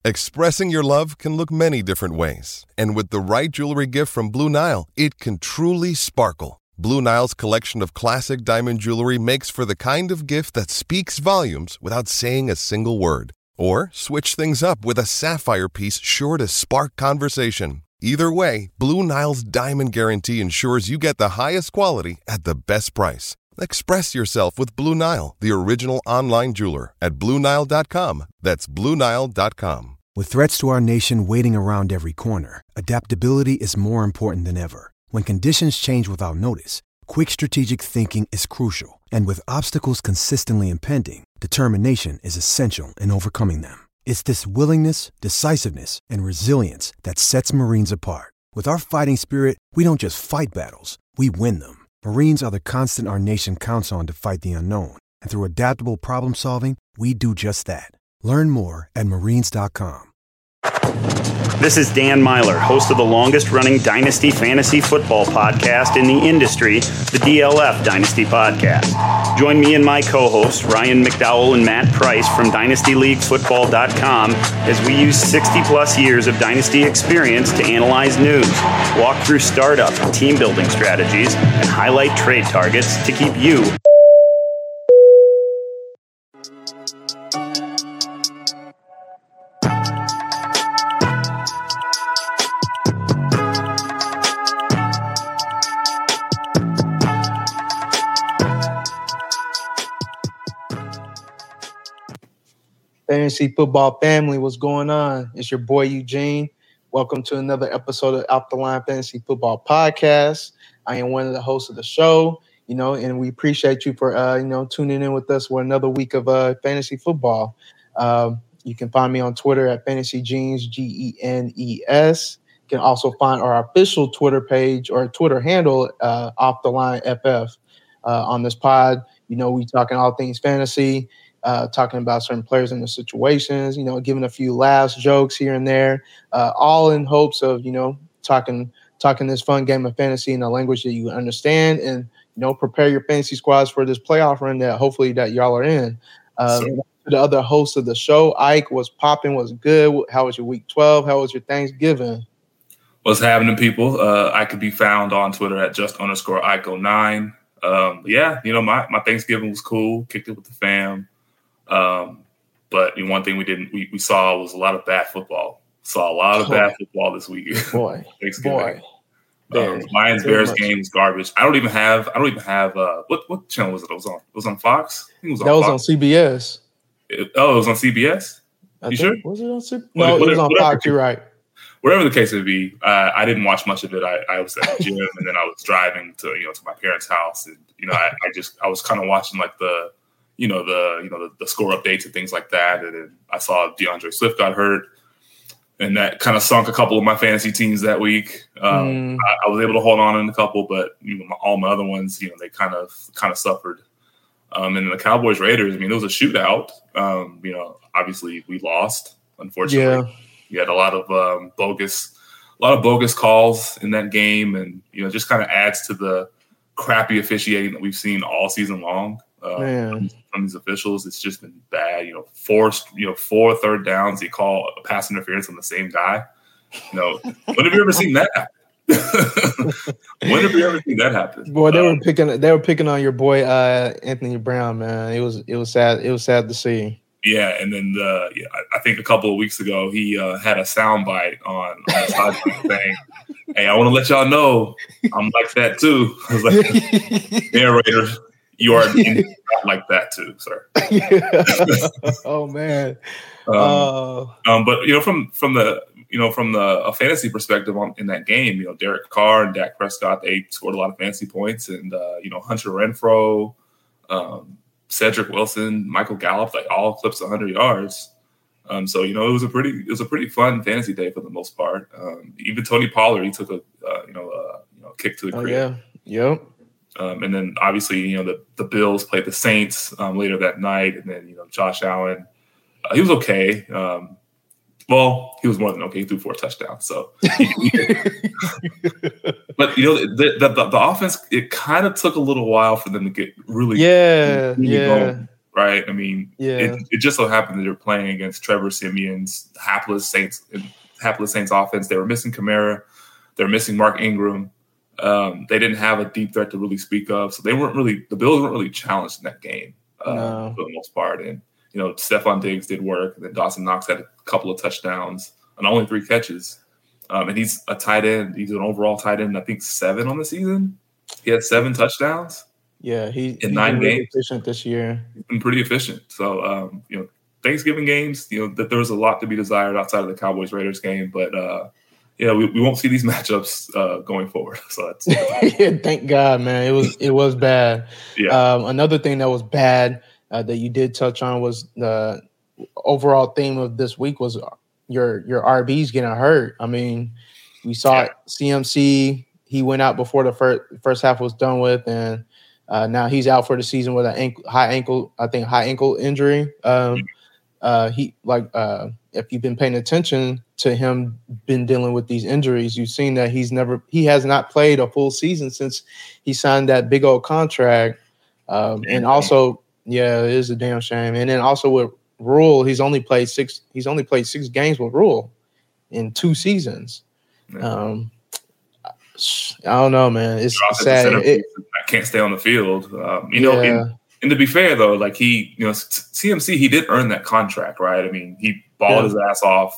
Expressing your love can look many different ways. And with the right jewelry gift from Blue Nile, it can truly sparkle. Blue Nile's collection of classic diamond jewelry makes for the kind of gift that speaks volumes without saying a single word. Or switch things up with a sapphire piece sure to spark conversation. Either way, Blue Nile's Diamond Guarantee ensures you get the highest quality at the best price. Express yourself with Blue Nile, the original online jeweler, at BlueNile.com. That's BlueNile.com. With threats to our nation waiting around every corner, adaptability is more important than ever. When conditions change without notice, quick strategic thinking is crucial. And with obstacles consistently impending, determination is essential in overcoming them. It's this willingness, decisiveness, and resilience that sets Marines apart. With our fighting spirit, we don't just fight battles, we win them. Marines are the constant our nation counts on to fight the unknown. And through adaptable problem solving, we do just that. Learn more at Marines.com. This is Dan Myler, host of the longest-running Dynasty Fantasy Football podcast in the industry, the DLF Dynasty Podcast. Join me and my co-hosts, Ryan McDowell and Matt Price from DynastyLeagueFootball.com as we use 60-plus years of Dynasty experience to analyze news, walk through startup and team-building strategies, and highlight trade targets to keep you Fantasy football family, what's going on? It's your boy Eugene. Welcome to another episode of Off the Line Fantasy Football Podcast. I am one of the hosts of the show, and we appreciate you for tuning in with us for another week of fantasy football. You can find me on Twitter at FantasyGenes, GENES. You can also find our official Twitter page or Twitter handle, Off the Line FF. On this pod, we talking all things fantasy. Talking about certain players and their situations, giving a few laughs, jokes here and there, all in hopes of, talking this fun game of fantasy in a language that you understand and, prepare your fantasy squads for this playoff run that hopefully that y'all are in. The other host of the show, Ike, was popping, was good. How was your week 12? How was your Thanksgiving? What's happening, people? I could be found on Twitter at just_Ike09. My Thanksgiving was cool. Kicked it with the fam. But one thing we saw was a lot of bad football. Saw a lot of bad football this week. Boy. Lions Bears game was garbage. I don't even have what channel was it? It was on Fox? I think it was on Fox. Was on CBS. It was on CBS? Sure? Was it on CBS? No, it was on Fox, you're right. Whatever the case may be, I didn't watch much of it. I was at the gym and then I was driving to my parents' house, and I was kind of watching like the score updates and things like that. And then I saw DeAndre Swift got hurt, and that kind of sunk a couple of my fantasy teams that week. I was able to hold on in a couple, but all my other ones, they kind of suffered. And then the Cowboys Raiders, it was a shootout. Obviously we lost, unfortunately. Yeah. You had a lot of bogus calls in that game, and just kind of adds to the crappy officiating that we've seen all season long. From these officials, it's just been bad. Four third downs, you call a pass interference on the same guy. When have you ever seen that happen? When have you ever seen that happen? Boy, they were picking on your boy Anthony Brown, man. It was sad. It was sad to see. Yeah, and then I think a couple of weeks ago he had a soundbite on the sideline saying, "Hey, I want to let y'all know I'm like that too." I was like, narrator, you are not like that too, sir. Oh man. But from the fantasy perspective in that game, Derek Carr and Dak Prescott, they scored a lot of fantasy points, and Hunter Renfrow, Cedric Wilson, Michael Gallup, they all eclipsed 100 yards. So it was a pretty fun fantasy day for the most part. Even Tony Pollard, he took a kick to the crib. Yeah. Yep. And then obviously, the Bills played the Saints later that night, and then Josh Allen, he was okay. He was more than okay. He threw 4 touchdowns. So, but the offense, it kind of took a little while for them to get really going. right? I mean, Yeah. it just so happened that they're playing against Trevor Siemian's hapless Saints offense. They were missing Kamara. They're missing Mark Ingram. They didn't have a deep threat to really speak of. So the Bills weren't really challenged in that game for the most part. And, Stephon Diggs did work. And then Dawson Knox had a couple of touchdowns and only 3 catches. And he's a tight end. He's an overall tight end, I think 7 on the season. He had 7 touchdowns. Yeah, he's 9 been really games. efficient this year. He's been pretty efficient. So, Thanksgiving games, that there was a lot to be desired outside of the Cowboys-Raiders game. But, we won't see these matchups going forward. So that's yeah, thank God, man. It was bad. Yeah. Another thing that was bad that you did touch on was the overall theme of this week was your RBs getting hurt. I mean, we saw CMC. He went out before the first half was done with, and now he's out for the season with a high ankle injury. If you've been paying attention to him, been dealing with these injuries, you've seen that he has not played a full season since he signed that big old contract. And also, it is a damn shame. And then also with Rule, he's only played 6 games with Rule in 2 seasons. Yeah. I don't know, man. It's sad. I can't stay on the field. And to be fair, though, like CMC, he did earn that contract, right? I mean, he balled his ass off.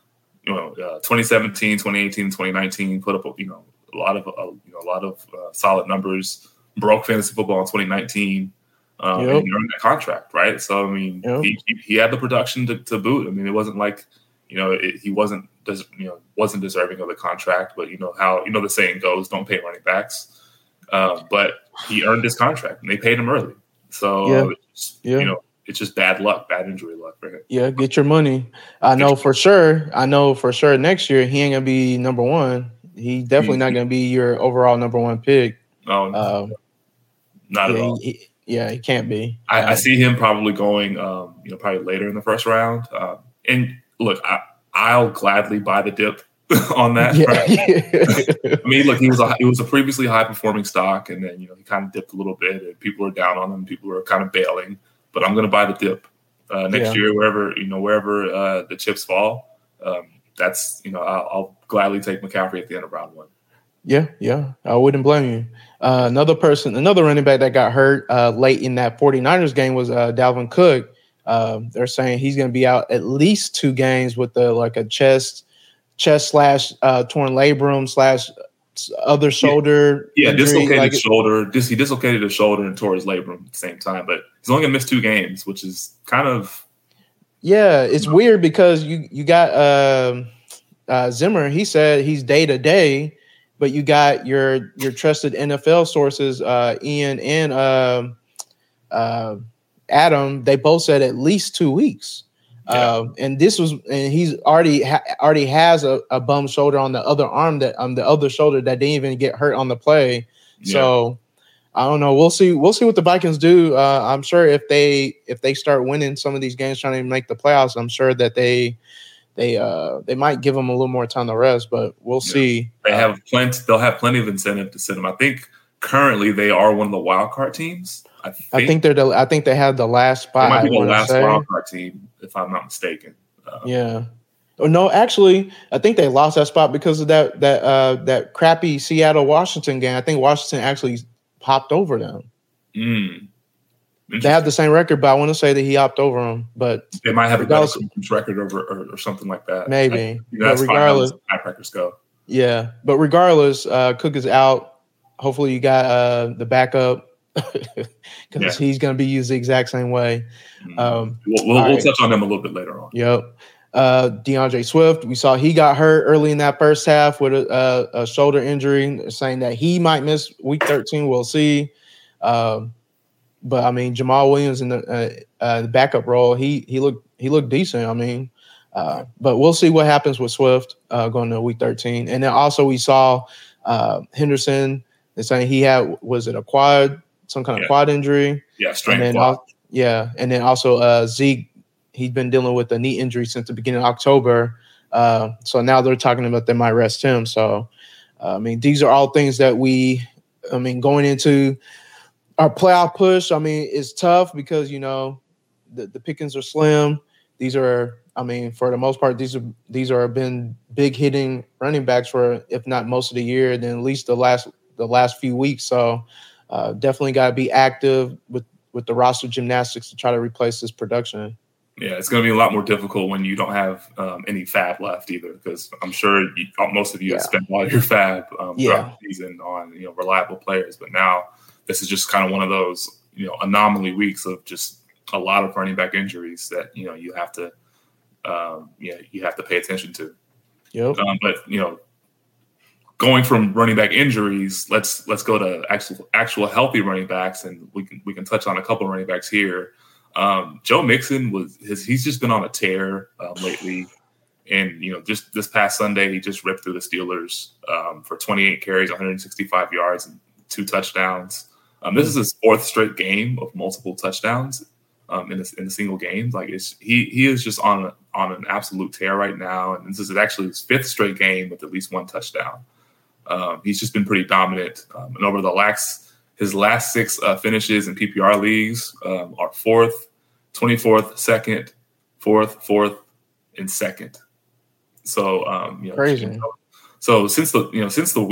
2017, 2018, 2019, put up a lot of solid numbers. Broke fantasy football in 2019. And he earned that contract, right? So I mean, he had the production to boot. I mean, it wasn't like he wasn't deserving of the contract, but how the saying goes, don't pay running backs. But he earned his contract, and they paid him early. So it's just bad luck, bad injury luck for him. Yeah, get your money. I know for sure next year he ain't gonna be number 1. He definitely not gonna be your overall number 1 pick. No, not at all. He can't be. I see him probably going, probably later in the first round. And look, I'll gladly buy the dip on that. Yeah. Right? I mean, look, he was a previously high performing stock, and then he kind of dipped a little bit, and people were down on him. People were kind of bailing, but I'm going to buy the dip next year, wherever the chips fall. That's I'll gladly take McCaffrey at the end of round 1. Yeah, I wouldn't blame you. Another running back that got hurt late in that 49ers game was Dalvin Cook. They're saying he's going to be out at least 2 games with a chest / torn labrum / other shoulder. Yeah, dislocated shoulder. He dislocated his shoulder and tore his labrum at the same time. But he's only going to miss 2 games, which is kind of it's weird because you got Zimmer. He said he's day to day, but you got your trusted NFL sources, Ian and Adam. They both said at least 2 weeks. And he's already has a bum shoulder on the other arm the other shoulder that didn't even get hurt on the play. Yeah. So I don't know. We'll see what the Vikings do. I'm sure if they start winning some of these games, trying to make the playoffs, I'm sure that they might give them a little more time to rest, but we'll see. They'll have plenty of incentive to sit them. I think currently they are one of the wild card teams. I think they have the last spot. They might be the last wild card team, if I'm not mistaken. No, actually, I think they lost that spot because of that crappy Seattle Washington game. I think Washington actually hopped over them. They have the same record, but I want to say that he hopped over them. But they might have a better record or something like that. Maybe. That's regardless, how records go. Yeah, but regardless, Cook is out. Hopefully, you got the backup. Because he's going to be used the exact same way. We'll touch on him a little bit later on. Yep. DeAndre Swift, we saw he got hurt early in that first half with a shoulder injury, saying that he might miss week 13. We'll see. But I mean, Jamal Williams in the backup role, he looked decent. I mean, but we'll see what happens with Swift going to week 13. And then also we saw Henderson. They're saying he had some kind of quad injury. Yeah, strained quad. And then also Zeke, he's been dealing with a knee injury since the beginning of October. So now they're talking about they might rest him. So, I mean, these are all things that going into our playoff push, I mean, it's tough because, the pickings are slim. These are, I mean, for the most part, these are been big hitting running backs for, if not most of the year, then at least the last few weeks. So definitely got to be active with the roster gymnastics to try to replace this production. Yeah, it's going to be a lot more difficult when you don't have any fab left either, because I'm sure most of you have spent all your fab throughout the season on reliable players. But now this is just kind of one of those anomaly weeks of just a lot of running back injuries that you have to pay attention to. Yep. But going from running back injuries, let's go to actual healthy running backs, and we can touch on a couple of running backs here. Joe Mixon he's just been on a tear lately, and just this past Sunday he just ripped through the Steelers for 28 carries, 165 yards, and 2 touchdowns. This is his 4th straight game of multiple touchdowns in a single game. Like he is just on an absolute tear right now, and this is actually his 5th straight game with at least 1 touchdown. He's just been pretty dominant, and over his last 6 finishes in PPR leagues are 4th, 24th, 2nd, 4th, and 2nd. So crazy. So since the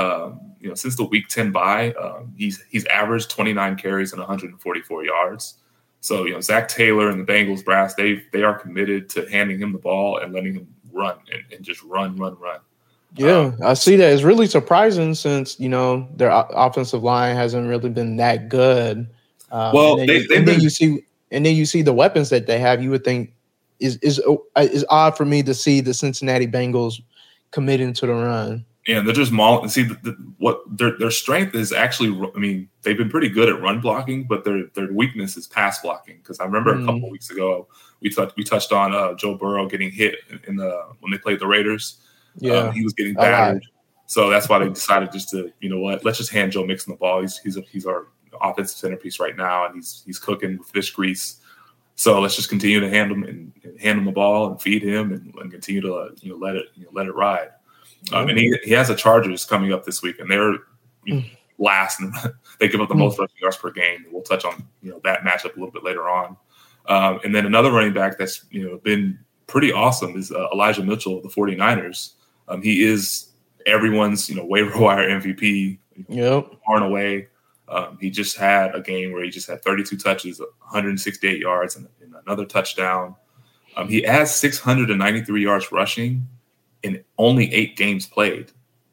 week 10 bye, he's averaged 29 carries and 144 yards. So Zach Taylor and the Bengals brass, they are committed to handing him the ball and letting him run and just run. Yeah, I see that. It's really surprising since their offensive line hasn't really been that good. Then you see the weapons that they have. You would think is odd for me to see the Cincinnati Bengals committing to the run. Yeah, they're just mauling. See, what their strength is actually. I mean, they've been pretty good at run blocking, but their weakness is pass blocking. Because I remember a couple of weeks ago we touched on Joe Burrow getting hit when they played the Raiders. Yeah, he was getting battered, so that's why they decided just to let's just hand Joe Mixon the ball. He's our offensive centerpiece right now, and he's cooking with fish grease. So let's just continue to hand him the ball and feed him and continue to let it ride. And he has the Chargers coming up this week, and they're last, and they give up the most rushing yards per game. We'll touch on that matchup a little bit later on. And then another running back that's been pretty awesome is Elijah Mitchell of the 49ers. He is everyone's waiver wire MVP. Far and away. He just had a game where he just had 32 touches, 168 yards, and another touchdown. He has 693 yards rushing in only 8 games played.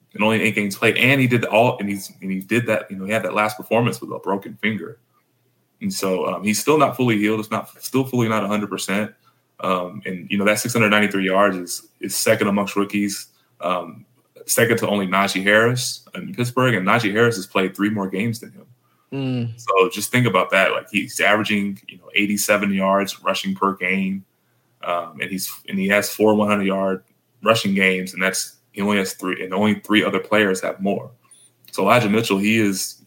And he did he did that. He had that last performance with a broken finger, and so he's still not fully healed. It's not 100%. And that 693 yards is second amongst rookies. Second to only Najee Harris in Pittsburgh, and Najee Harris has played 3 more games than him. So just think about that. Like he's averaging 87 yards rushing per game, and he has 4 100-yard rushing games, and he only has 3, and only 3 other players have more. So Elijah Mitchell, he is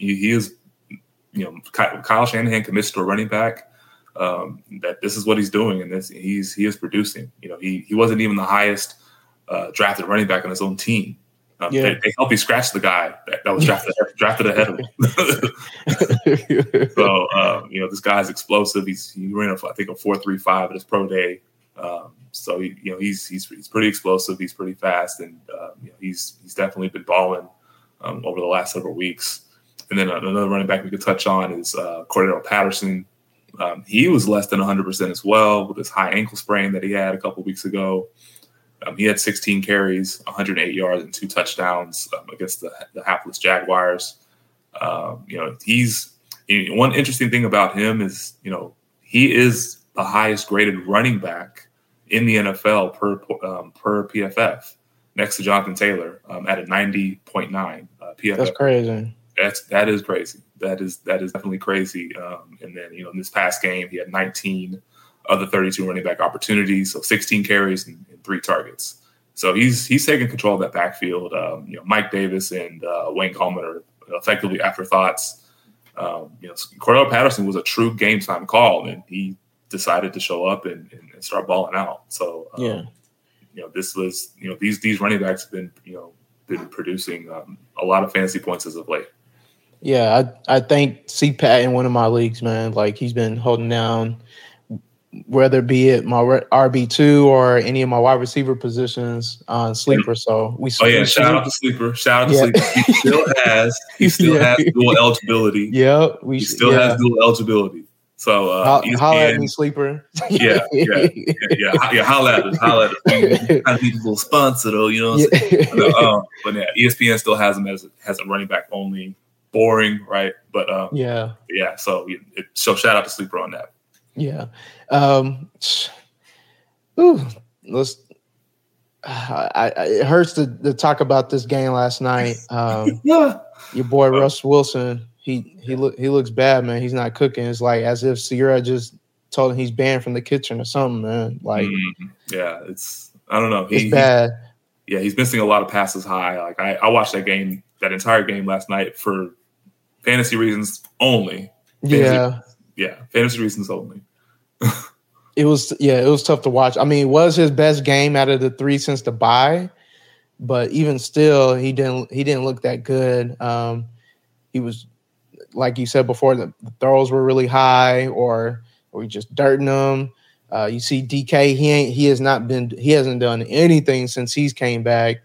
Kyle Shanahan commits to a running back that this is what he's doing, and he is producing. He wasn't even the highest drafted running back on his own team. They helped scratch the guy that was drafted ahead of him. So this guy's explosive. He ran a 4.35 at his pro day. So he's pretty explosive. He's pretty fast, and he's definitely been balling over the last several weeks. And then another running back we could touch on is Cordero Patterson. He was less than 100% as well with his high ankle sprain that he had a couple weeks ago. He had 16 carries, 108 yards, and 2 touchdowns against the hapless Jaguars. He's one interesting thing about him is he is the highest graded running back in the NFL per PFF, next to Jonathan Taylor at a 90.9 PFF. That's crazy. That is crazy. That is definitely crazy. And then in this past game, he had 19 of the 32 running back opportunities, so 16 carries and 3 targets. So he's taking control of that backfield. Mike Davis and Wayne Coleman are effectively afterthoughts. Cordero Patterson was a true game time call, and he decided to show up and start balling out. So this was these running backs have been producing a lot of fantasy points as of late. Yeah, I think CPAT in one of my leagues, man, like he's been holding down whether be it my RB2 or any of my wide receiver positions on Sleeper. So shout out to Sleeper. Sleeper. He still has dual eligibility. Yeah, he still has dual eligibility. So holla at me, Sleeper. Yeah. Holla at us. I need a little sponsor though, you know what I'm saying? But yeah, ESPN still has him as a running back only. Boring, right? But So shout out to Sleeper on that. Yeah. It hurts to talk about this game last night. Your boy Russ Wilson, he looks bad, man. He's not cooking. It's like as if Sierra just told him he's banned from the kitchen or something, man. Like, it's I don't know. It's bad. He's missing a lot of passes high. Like I watched that entire game last night for fantasy reasons only. Fantasy reasons only. It was tough to watch. I mean, it was his best game out of the 3 since the bye, but even still, he didn't look that good. He was, like you said before, the throws were really high, or we just dirting them. You see DK, he hasn't done anything since he's came back.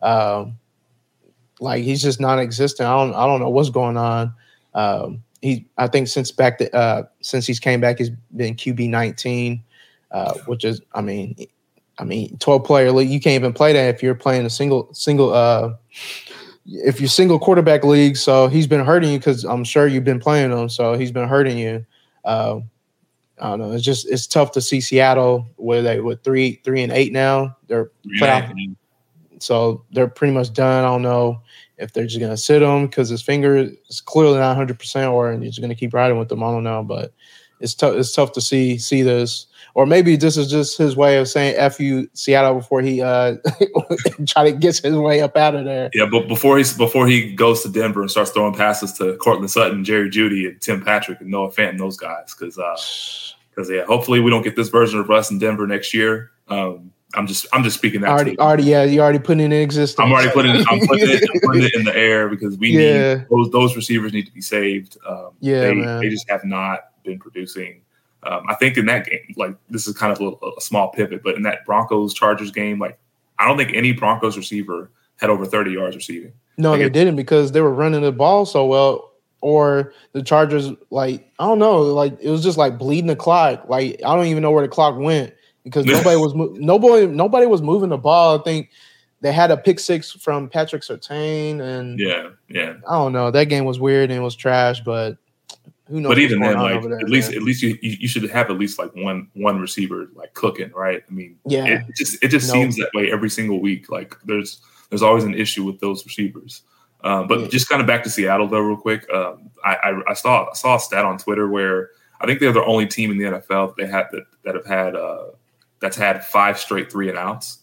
Like he's just non-existent. I don't know what's going on. I think since he's came back, he's been QB 19, which is, I mean, 12-player league. You can't even play that if you're playing a single if you're single quarterback league. So he's been hurting you because I'm sure you've been playing him. So he's been hurting you. I don't know. It's tough to see Seattle where they with 3-8 now. They're playoff, so they're pretty much done. I don't know if they're just gonna sit him because his finger is clearly not 100%, or you're just gonna keep riding with them. I don't know, but it's tough. It's tough to see this, or maybe this is just his way of saying "F you, Seattle" before he try to get his way up out of there. Yeah, but before he goes to Denver and starts throwing passes to Cortland Sutton, Jerry Jeudy, and Tim Patrick and Noah Fant, and those guys, because hopefully we don't get this version of Russ in Denver next year. I'm just speaking that you already putting it in existence. I'm putting it in the air because we need those receivers need to be saved. They just have not been producing. I think in that game, like this is kind of a small pivot, but in that Broncos-Chargers game, like I don't think any Broncos receiver had over 30 yards receiving. No, they didn't because they were running the ball so well. Or the Chargers, like I don't know, like it was just like bleeding the clock. Like I don't even know where the clock went. Because nobody was moving the ball. I think they had a pick six from Patrick Surtain, and I don't know. That game was weird and it was trash, but who knows? But even then, like at least you should have at least like one receiver like cooking, right? I mean, it just seems that way every single week. Like there's always an issue with those receivers. But just kind of back to Seattle though, real quick. I saw a stat on Twitter where I think they're the only team in the NFL that's had 5 straight 3-and-outs.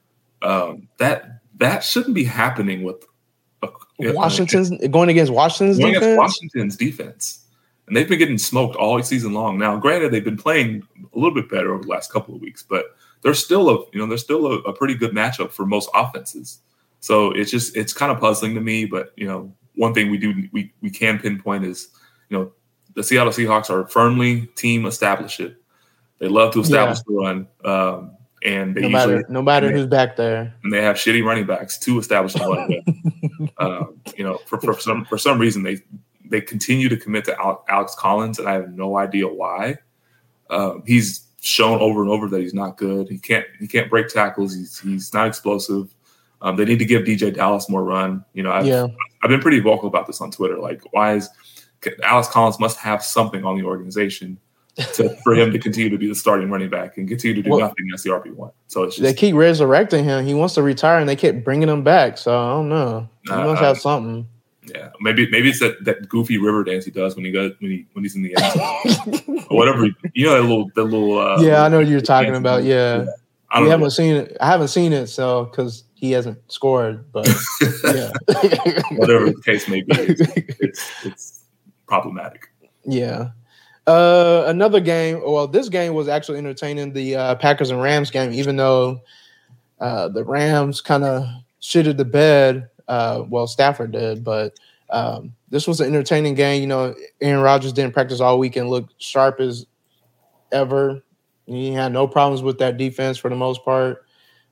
That shouldn't be happening with going against Washington's defense. And they've been getting smoked all season long. Now, granted, they've been playing a little bit better over the last couple of weeks, but they're still a pretty good matchup for most offenses. So it's kind of puzzling to me. But one thing we can pinpoint is the Seattle Seahawks are firmly team establish it. They love to establish the run, and they no matter who's back there, and they have shitty running backs to establish the run. For some reason they continue to commit to Alex Collins, and I have no idea why. He's shown over and over that he's not good. He can't break tackles. He's not explosive. They need to give DJ Dallas more run. I've been pretty vocal about this on Twitter. Like, why is Alex Collins must have something on the organization for him to continue to be the starting running back and continue to do nothing as the RB1. So it's just, they keep resurrecting him. He wants to retire, and they keep bringing him back. So I don't know. He must have something. Yeah, maybe it's that goofy river dance he does when he's in the end zone or whatever. That little. I know what you're talking about. Yeah, I haven't seen it. I haven't seen it, so because he hasn't scored, but whatever the case may be, it's problematic. Yeah. Another game. Well, this game was actually entertaining. The Packers and Rams game, even though the Rams kind of shitted the bed. Stafford did, but this was an entertaining game. Aaron Rodgers didn't practice all week and looked sharp as ever. He had no problems with that defense for the most part.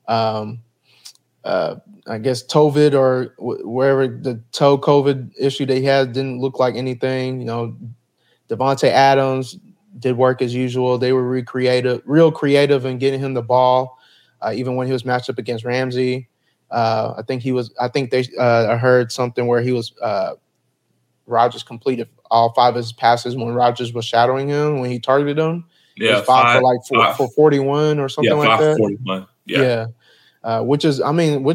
I guess COVID or wherever the toe COVID issue they had didn't look like anything. You know, Devontae Adams did work as usual. They were real creative in getting him the ball, even when he was matched up against Ramsey. I think I heard something where Rodgers completed all 5 of his passes when Rodgers was shadowing him when he targeted him. Yeah, it was 5 for 41 or something like that. 41. Yeah. Which is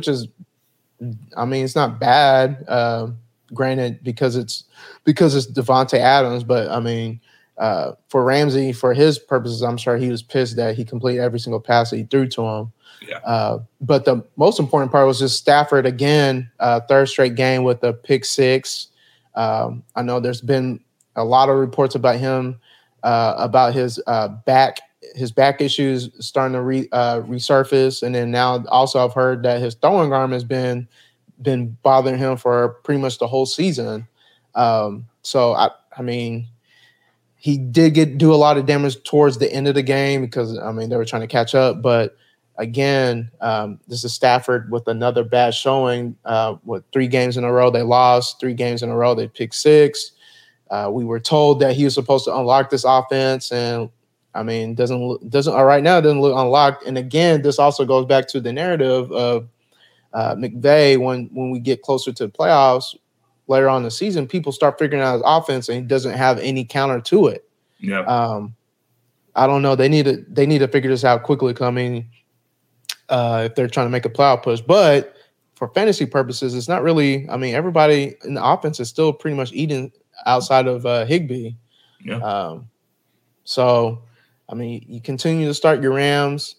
it's not bad. Granted, because it's Devontae Adams, but I mean, for Ramsey, for his purposes, I'm sure he was pissed that he completed every single pass that he threw to him. Yeah. But the most important part was just Stafford again, third straight game with a pick 6. I know there's been a lot of reports about him, about his back issues starting to resurface, and then now also I've heard that his throwing arm has been bothering him for pretty much the whole season. So I mean, he did do a lot of damage towards the end of the game because I mean they were trying to catch up, but again, this is Stafford with another bad showing. With 3 games in a row they lost, 3 games in a row they picked 6. We were told that he was supposed to unlock this offense, and I mean, right now it doesn't look unlocked. And again, this also goes back to the narrative of McVay. When we get closer to the playoffs later on in the season, people start figuring out his offense, and he doesn't have any counter to it. Yeah. I don't know. They need to figure this out quickly coming if they're trying to make a playoff push. But for fantasy purposes, it's not really. I mean, everybody in the offense is still pretty much eating outside of Higbee. Yeah. So, I mean, you continue to start your Rams.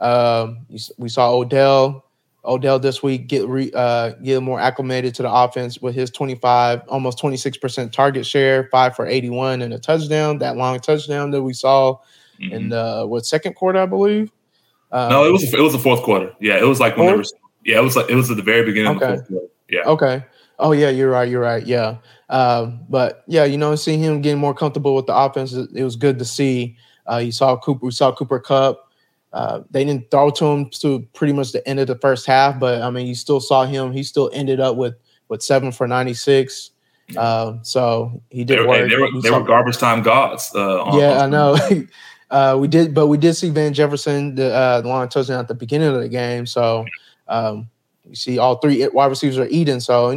We saw Odell this week get more acclimated to the offense with his 25, almost 26% target share, 5 for 81 and a touchdown. That long touchdown that we saw in the second quarter, I believe. No, it was the fourth quarter. Yeah, it was like when it was at the very beginning of the fourth quarter. Yeah. Okay. Oh yeah, you're right. Yeah. But yeah, seeing him getting more comfortable with the offense, it was good to see. We saw Cooper Kupp. They didn't throw to him to pretty much the end of the first half, but I mean, you still saw him. He still ended up with 7 for 96. So he did work. They were garbage time gods. I know. We did see Van Jefferson the long touchdown at the beginning of the game. So you see all 3 wide receivers are eating. So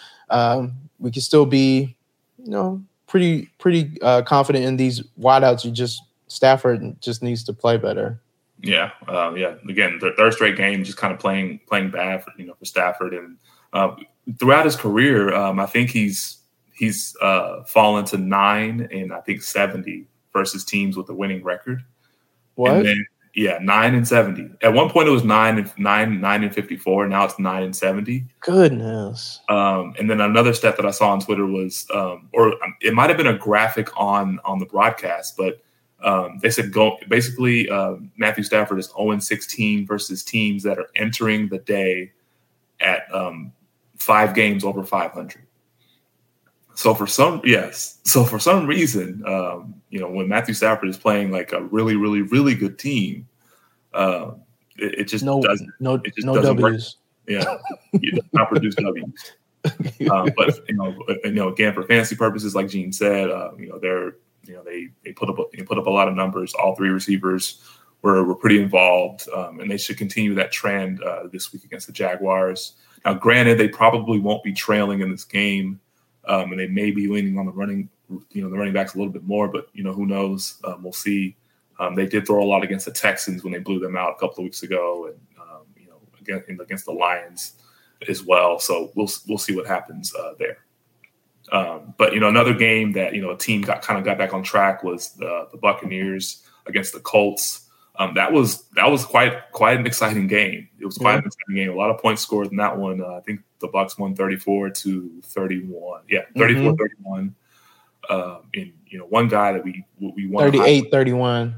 we can still be pretty confident in these wideouts. Stafford just needs to play better. Yeah. Again, the third straight game, just kind of playing bad for Stafford, and throughout his career, I think he's fallen to 9 and I think 70 versus teams with a winning record. What? And then, 9 and 70. At one point it was 9 and 54. Now it's 9 and 70. Goodness. And then another stat that I saw on Twitter was, or it might have been a graphic on the broadcast, but they said Matthew Stafford is 0-16 versus teams that are entering the day at 5 games over 500. So for some reason, when Matthew Stafford is playing like a really, really, really good team, it just doesn't W's. work. Yeah, it does not produce W's. But again, for fantasy purposes, like Gene said, they put up a lot of numbers. All 3 receivers were pretty involved, and they should continue that trend this week against the Jaguars. Now, granted, they probably won't be trailing in this game, and they may be leaning on the running backs a little bit more. But who knows? We'll see. They did throw a lot against the Texans when they blew them out a couple of weeks ago, and against the Lions as well. So we'll see what happens there. But another game that a team got back on track was the Buccaneers against the Colts. That was quite an exciting game. It was quite an exciting game. A lot of points scored in that one. I think the Bucs won 34-31. Yeah, 34-31. And one guy that we won 38-31.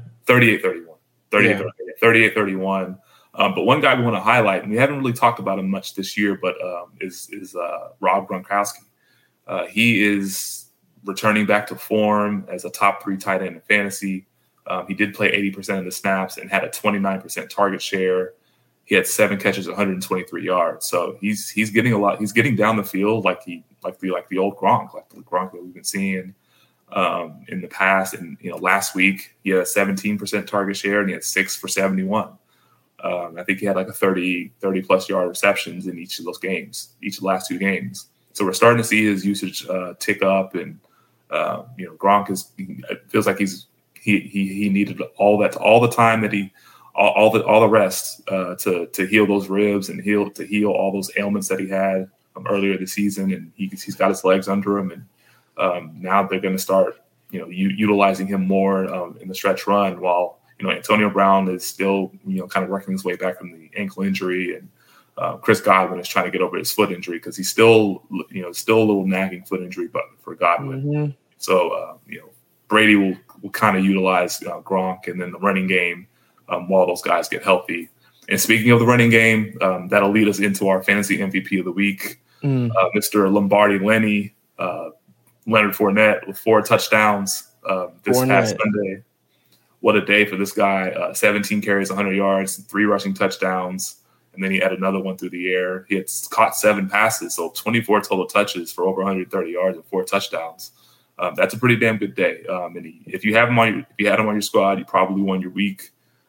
38-31. But one guy we want to highlight, and we haven't really talked about him much this year, but is Rob Gronkowski. He is returning back to form as a top 3 tight end in fantasy. He did play 80% of the snaps and had a 29% target share. He had 7 catches, 123 yards. So he's getting a lot. He's getting down the field like the old Gronk, like the Gronk that we've been seeing in the past. And last week he had a 17% target share and he had 6 for 71. I think he had like a 30 plus yard receptions in each of those games, each of the last 2 games. So we're starting to see his usage tick up, and Gronk it feels like he needed all the time that all the rest to heal those ribs and heal all those ailments that he had earlier this season, and he's got his legs under him, and now they're going to start utilizing him more in the stretch run, while Antonio Brown is still kind of working his way back from the ankle injury, and Chris Godwin is trying to get over his foot injury because he's still a little nagging foot injury for Godwin. Mm-hmm. So Brady will kind of utilize Gronk and then the running game while those guys get healthy. And speaking of the running game, that'll lead us into our fantasy MVP of the week, Mr. Lombardi Lenny, Leonard Fournette with 4 touchdowns this past Sunday. What a day for this guy. 17 carries, 100 yards, 3 rushing touchdowns, and then he had another one through the air. He had caught 7 passes, so 24 total touches for over 130 yards and 4 touchdowns. That's a pretty damn good day. And if you had him on your squad, you probably won your week.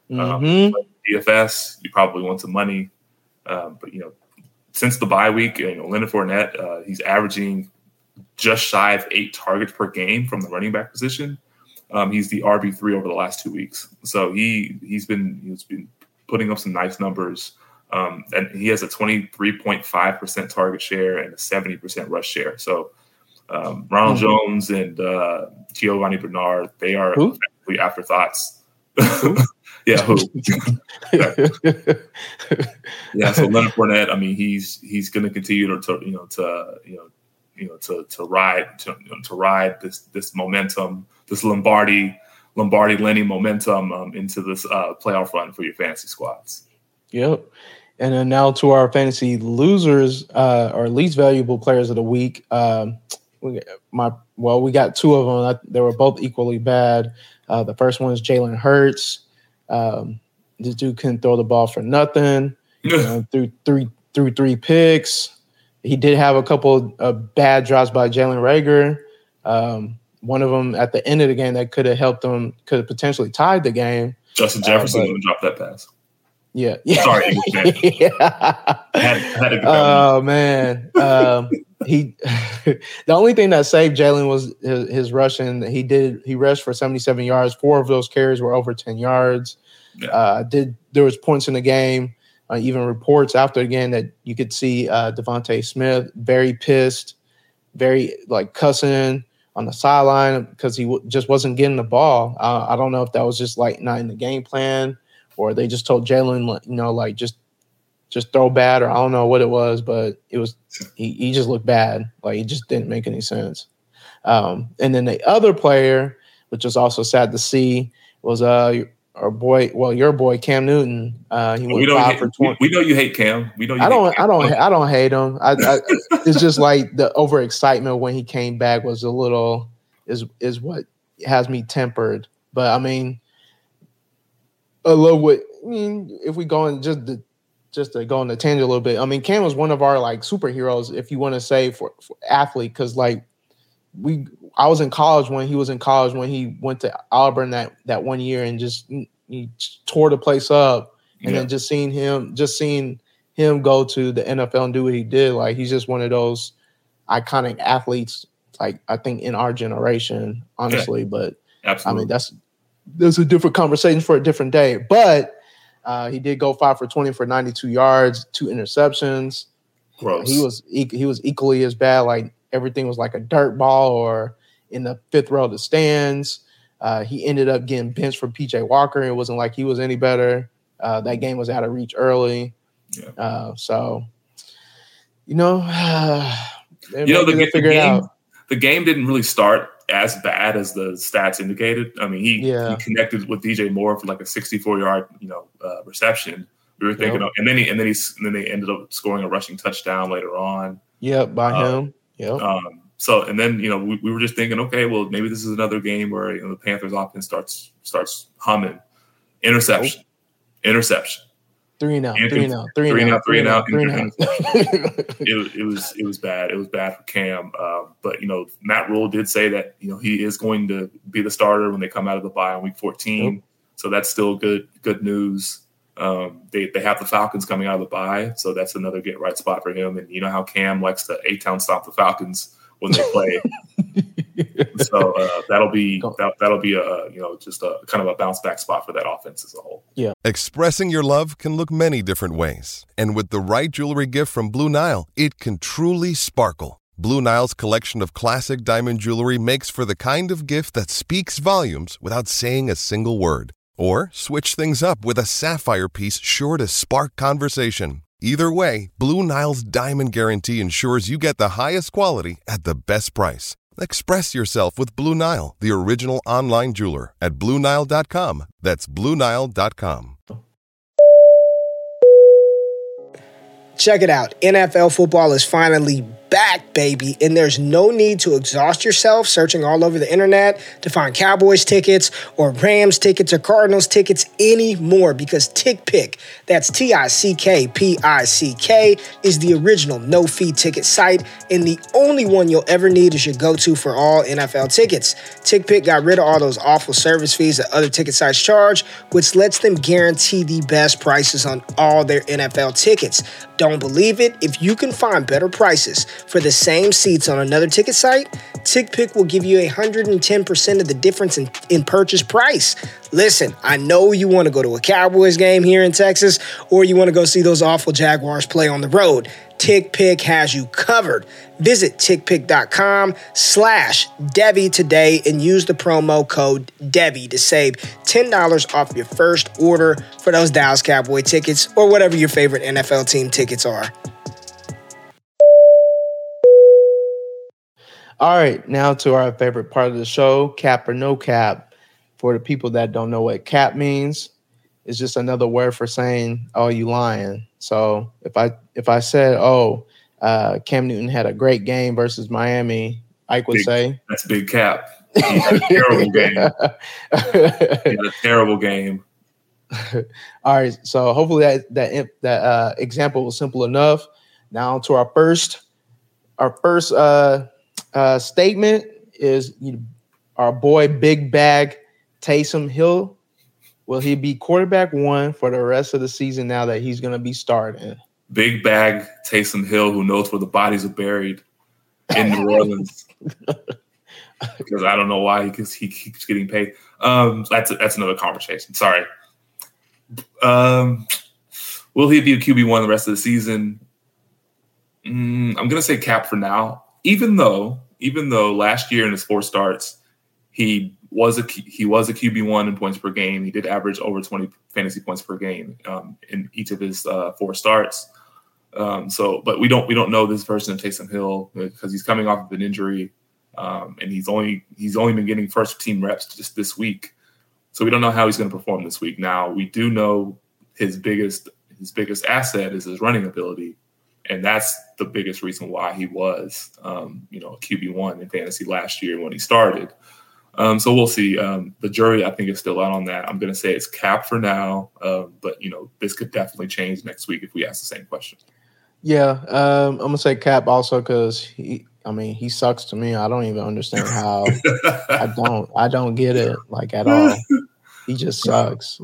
DFS, you probably won some money. But since the bye week, Leonard Fournette, he's averaging just shy of 8 targets per game from the running back position. He's the RB3 over the last 2 weeks. So he's been putting up some nice numbers. And he has a 23.5% target share and a 70% rush share. So Ronald Jones and Giovanni Bernard, they are effectively afterthoughts. Yeah, who? Yeah, so Leonard Fournette, I mean, he's going to continue to ride this momentum, this Lombardi Lenny momentum into this playoff run for your fantasy squads. Yep. And then now to our fantasy losers or least valuable players of the week. We got 2 of them. They were both equally bad. The first one is Jalen Hurts. This dude couldn't throw the ball for nothing. Threw 3 picks. He did have a couple of bad drops by Jalen Reagor. One of them at the end of the game that could have helped him, could have potentially tied the game. Justin Jefferson would have dropped that pass. Yeah. Sorry, Eagles fan. Had to get that oh man. The only thing that saved Jalen was his rushing. He rushed for 77 yards. 4 of those carries were over 10 yards. Yeah. There was points in the game, even reports after the game that you could see Devontae Smith very pissed, very cussing on the sideline because he just wasn't getting the ball. I don't know if that was just not in the game plan, or they just told Jalen, just throw bad, or I don't know what it was, but it was he just looked bad. It just didn't make any sense. And then the other player, which was also sad to see, was your boy Cam Newton. He went 5 for 20. We know you hate Cam. We know you. I don't hate him. It's just the overexcitement when he came back was a little is what has me tempered. But I mean, if we go in just to go on the tangent a little bit, I mean, Cam was one of our superheroes, if you want to say for athlete, because I was in college when he was in college, when he went to Auburn that one year and just he tore the place up, and then just seeing him go to the NFL and do what he did, he's just one of those iconic athletes, I think in our generation, honestly. Yeah. But absolutely. I mean, that's a different conversation for a different day. But he did go 5 for 20 for 92 yards, 2 interceptions. Gross. He was equally as bad. Everything was like a dirt ball or in the 5th row of the stands. He ended up getting benched for PJ Walker. It wasn't like he was any better. That game was out of reach early. Yeah. The game didn't really start as bad as the stats indicated. I mean, he connected with DJ Moore for a 64-yard, reception. We were thinking, and then they ended up scoring a rushing touchdown later on. Yeah, by him. Yeah. So, and then, we were just thinking, okay, well, maybe this is another game where, the Panthers offense starts humming. Interception. 3 and out. It was bad. It was bad for Cam. But, Matt Rule did say that, he is going to be the starter when they come out of the bye on week 14. Yep. So that's still good news. They have the Falcons coming out of the bye. So that's another get right spot for him. And you know how Cam likes to A-Town stomp the Falcons when they play. So that'll be just a kind of a bounce back spot for that offense as a whole. Yeah. Expressing your love can look many different ways, and with the right jewelry gift from Blue Nile, it can truly sparkle. Blue Nile's collection of classic diamond jewelry makes for the kind of gift that speaks volumes without saying a single word. Or switch things up with a sapphire piece sure to spark conversation. Either way, Blue Nile's Diamond Guarantee ensures you get the highest quality at the best price. Express yourself with Blue Nile, the original online jeweler, at BlueNile.com. That's BlueNile.com. Check it out. NFL football is finally back, baby, and there's no need to exhaust yourself searching all over the internet to find Cowboys tickets or Rams tickets or Cardinals tickets anymore, because TickPick, that's TickPick, is the original no-fee ticket site and the only one you'll ever need is your go-to for all NFL tickets. TickPick got rid of all those awful service fees that other ticket sites charge, which lets them guarantee the best prices on all their NFL tickets. Don't believe it? If you can find better prices for the same seats on another ticket site, TickPick will give you 110% of the difference in purchase price. Listen, I know you want to go to a Cowboys game here in Texas, or you want to go see those awful Jaguars play on the road. TickPick has you covered. Visit TickPick.com/Devy today and use the promo code Devy to save $10 off your first order for those Dallas Cowboy tickets or whatever your favorite NFL team tickets are. All right, now to our favorite part of the show, cap or no cap. For the people that don't know what cap means, it's just another word for saying, oh, you lying. So if I said, Cam Newton had a great game versus Miami, Ike would say that's big cap. He had a terrible game. He had a terrible game. All right, so hopefully that example was simple enough. Now to our first statement is our boy Big Bag Taysom Hill. Will he be quarterback one for the rest of the season now that he's going to be starting? Big Bag Taysom Hill, who knows where the bodies are buried in New Orleans. Because I don't know why, because he keeps getting paid. That's another conversation. Sorry. Will he be a QB1 the rest of the season? I'm going to say cap for now. Even though last year in his 4 starts, he was a QB1 in points per game. He did average over 20 fantasy points per game in each of his 4 starts. But we don't know this version of Taysom Hill because he's coming off of an injury, and he's only been getting first team reps just this week. So we don't know how he's going to perform this week. Now we do know his biggest asset is his running ability, and that's the biggest reason why he was a QB1 in fantasy last year when he started. So we'll see. The jury, I think, is still out on that. I'm going to say it's cap for now, but this could definitely change next week if we ask the same question. Yeah, I'm going to say cap also because he sucks to me. I don't even understand how. I don't get it at all. He just sucks.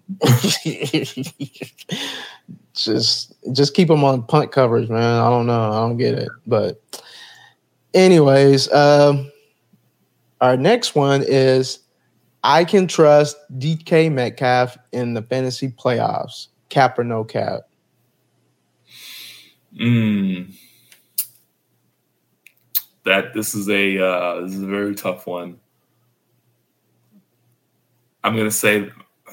Just keep him on punt coverage, man. I don't know. I don't get it. But anyways, our next one is I can trust DK Metcalf in the fantasy playoffs. Cap or no cap? This is a very tough one. I'm gonna say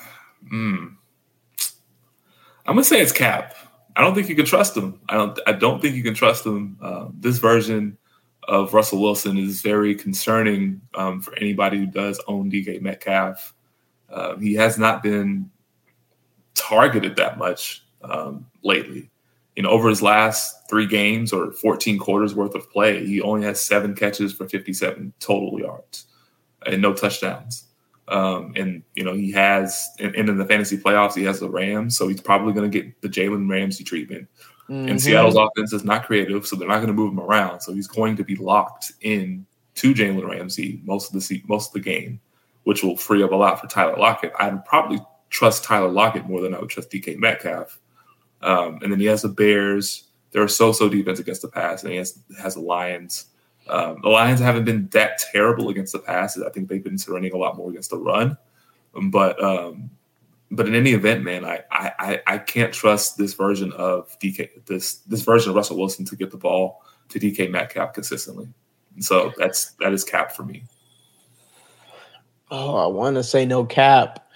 it's cap. I don't think you can trust him. I don't think you can trust him. This version of Russell Wilson is very concerning for anybody who does own DK Metcalf. He has not been targeted that much lately. over his last 3 games or 14 quarters worth of play, he only has 7 catches for 57 total yards and no touchdowns. He has, and in the fantasy playoffs, he has the Rams, so he's probably going to get the Jalen Ramsey treatment. Mm-hmm. And Seattle's offense is not creative, so they're not going to move him around. So he's going to be locked in to Jalen Ramsey most of the game, which will free up a lot for Tyler Lockett. I'd probably trust Tyler Lockett more than I would trust DK Metcalf. And then he has the Bears. They're so defense against the pass, and he has the Lions. The Lions haven't been that terrible against the pass. I think they've been surrendering a lot more against the run. But in any event, man, I can't trust this version of this version of Russell Wilson to get the ball to DK Metcalf consistently. So that is cap for me. Oh, I want to say no cap.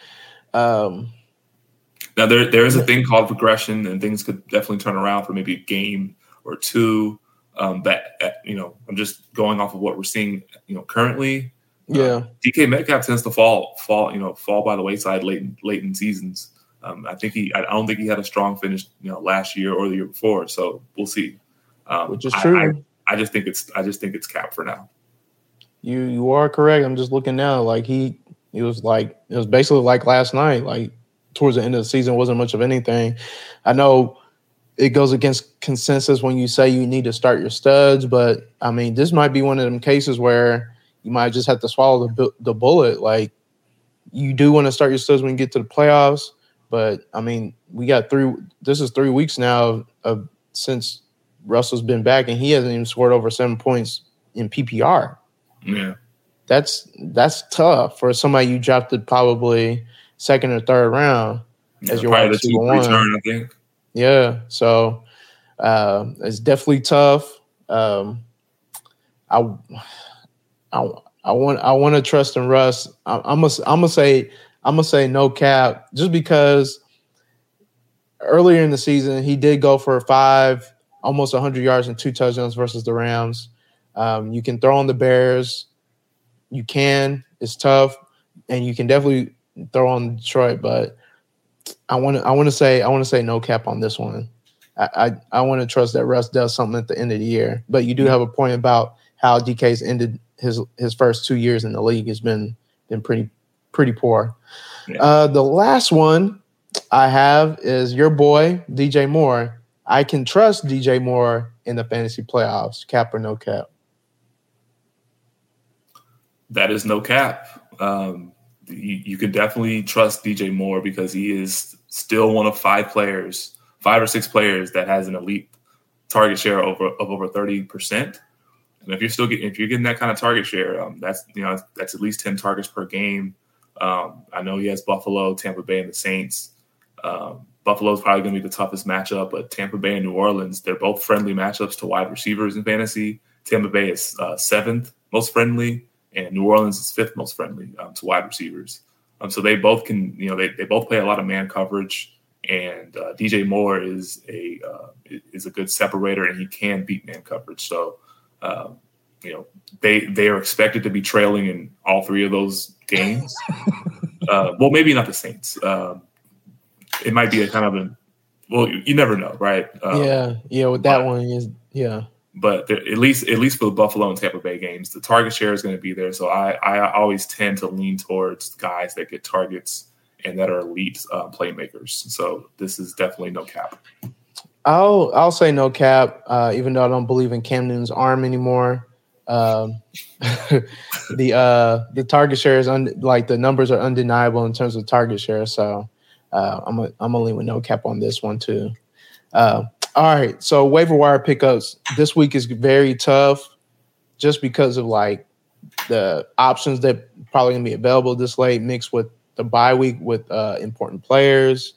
Now there is a thing called regression, and things could definitely turn around for maybe a game or two. I'm just going off of what we're seeing, currently. Yeah, DK Metcalf tends to fall by the wayside late in seasons. I don't think he had a strong finish, last year or the year before. So we'll see. Which is true. I just think it's cap for now. You are correct. I'm just looking now. Like it was basically like last night. Like towards the end of the season, wasn't much of anything. I know it goes against consensus when you say you need to start your studs, but I mean, this might be one of them cases where you might just have to swallow the bullet. Like, you do want to start your studs when you get to the playoffs, but I mean, we got this is 3 weeks now of since Russell's been back, and he hasn't even scored over 7 points in PPR. Yeah, that's tough for somebody you drafted probably second or third round as your wide receiver one. Return, I think. Yeah, so it's definitely tough. I want to trust in Russ. I'm gonna say no cap, just because earlier in the season he did go for 5, almost 100 yards and 2 touchdowns versus the Rams. You can throw on the Bears. You can. It's tough, and you can definitely throw on Detroit. But I want to say no cap on this one. I want to trust that Russ does something at the end of the year. But you do have a point about how DK's ended his first 2 years in the league has been pretty poor. Yeah. The last one I have is your boy DJ Moore. I can trust DJ Moore in the fantasy playoffs, cap or no cap. That is no cap. You can definitely trust DJ Moore because he is still one of 5 or 6 players that has an elite target share of over 30%. And if you're getting that kind of target share, that's at least 10 targets per game. I know he has Buffalo, Tampa Bay, and the Saints. Buffalo's probably going to be the toughest matchup, but Tampa Bay and New Orleans, they're both friendly matchups to wide receivers in fantasy. Tampa Bay is 7th most friendly, and New Orleans is 5th most friendly to wide receivers. So they both can, they both play a lot of man coverage, and DJ Moore is a good separator, and he can beat man coverage. So, they are expected to be trailing in all 3 of those games. Well, maybe not the Saints. It might be you never know, right? With that one is, yeah. But at least for the Buffalo and Tampa Bay games, the target share is going to be there. So I always tend to lean towards guys that get targets and that are elite playmakers. So this is definitely no cap. I'll say no cap, even though I don't believe in Cam Newton's arm anymore. The target share is the numbers are undeniable in terms of target share. So I'm gonna lean with no cap on this one too. All right, so waiver wire pickups this week is very tough, just because of the options that probably gonna be available this late, mixed with the bye week with important players.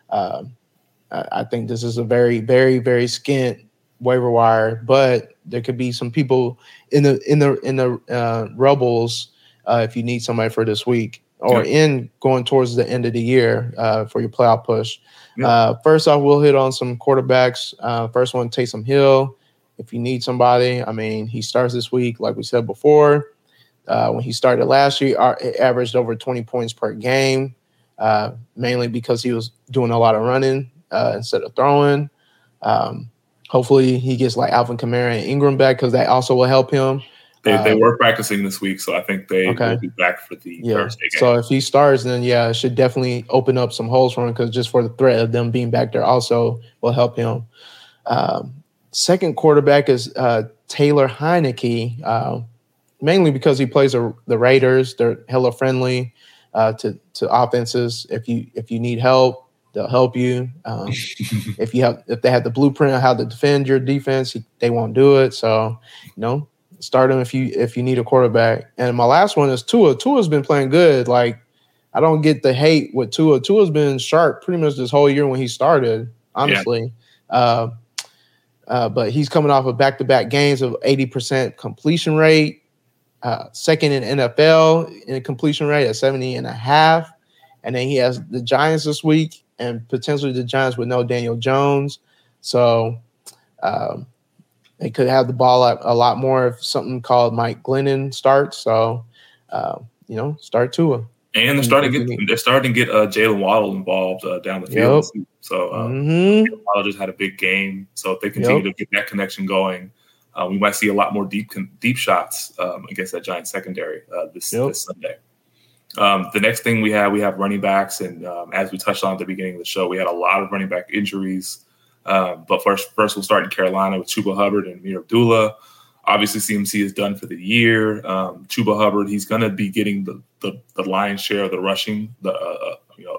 I think this is a very, very, very scant waiver wire, but there could be some people in the Rebels if you need somebody for this week or in going towards the end of the year for your playoff push. Yeah. First off, we'll hit on some quarterbacks. First one, Taysom Hill. If you need somebody, I mean, he starts this week, like we said before. When he started last year, it averaged over 20 points per game, mainly because he was doing a lot of running instead of throwing. Hopefully he gets like Alvin Kamara and Ingram back because that also will help him. They were practicing this week, so I think they will be back for the Thursday game. So if he starts, then it should definitely open up some holes for him because just for the threat of them being back there also will help him. Second quarterback is Taylor Heineke, mainly because he plays the Raiders. They're hella friendly to offenses. If you need help, they'll help you. If they have the blueprint on how to defend your defense, they won't do it. So, start him if you need a quarterback. And my last one is Tua. Tua's been playing good. Like, I don't get the hate with Tua. Tua's been sharp pretty much this whole year when he started, honestly. Yeah. But he's coming off of back-to-back games of 80% completion rate, second in NFL in completion rate at 70.5. And then he has the Giants this week and potentially the Giants with no Daniel Jones. So they could have the ball a lot more if something called Mike Glennon starts. So, start Tua. And they're starting to get Jalen Waddle involved down the field. Yep. So Waddle just had a big game. So if they continue to get that connection going, we might see a lot more deep shots against that Giants secondary this Sunday. The next thing we have running backs, and as we touched on at the beginning of the show, we had a lot of running back injuries. But first we'll start in Carolina with Chuba Hubbard and Ameer Abdullah. Obviously, CMC is done for the year. Chuba Hubbard, he's going to be getting the lion's share of the rushing, the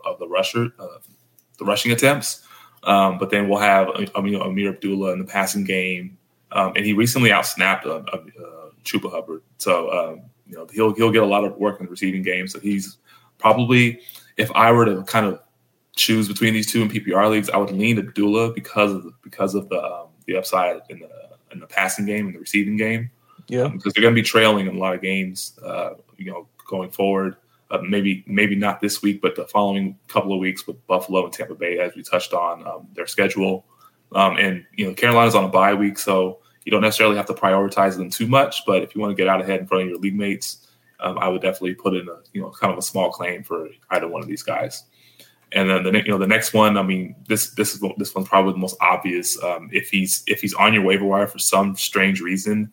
rushing attempts. But then we'll have Ameer Abdullah in the passing game, and he recently outsnapped Chuba Hubbard. So he'll get a lot of work in the receiving game. So he's probably, if I were to kind of choose between these two in PPR leagues, I would lean Abdullah because of the upside in the passing game and the receiving game. Yeah, because they're going to be trailing in a lot of games, going forward. Maybe not this week, but the following couple of weeks with Buffalo and Tampa Bay, as we touched on their schedule. And Carolina's on a bye week, so you don't necessarily have to prioritize them too much. But if you want to get out ahead in front of your league mates, I would definitely put in kind of a small claim for either one of these guys. And then the next one, I mean, this one's probably the most obvious. If he's on your waiver wire for some strange reason,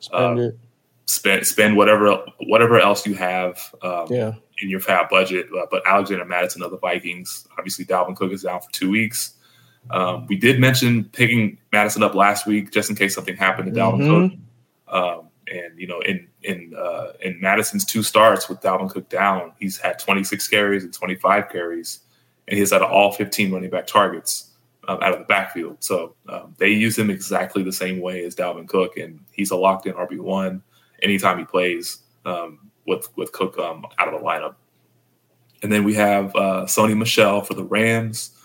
spend whatever else you have in your fab budget. But Alexander Mattison of the Vikings, obviously Dalvin Cook is down for 2 weeks. We did mention picking Mattison up last week just in case something happened to Dalvin Cook. And in Madison's 2 starts with Dalvin Cook down, he's had 26 carries and 25 carries. And he's had all 15 running back targets out of the backfield. So they use him exactly the same way as Dalvin Cook, and he's a locked-in RB1 anytime he plays with Cook out of the lineup. And then we have Sony Michel for the Rams.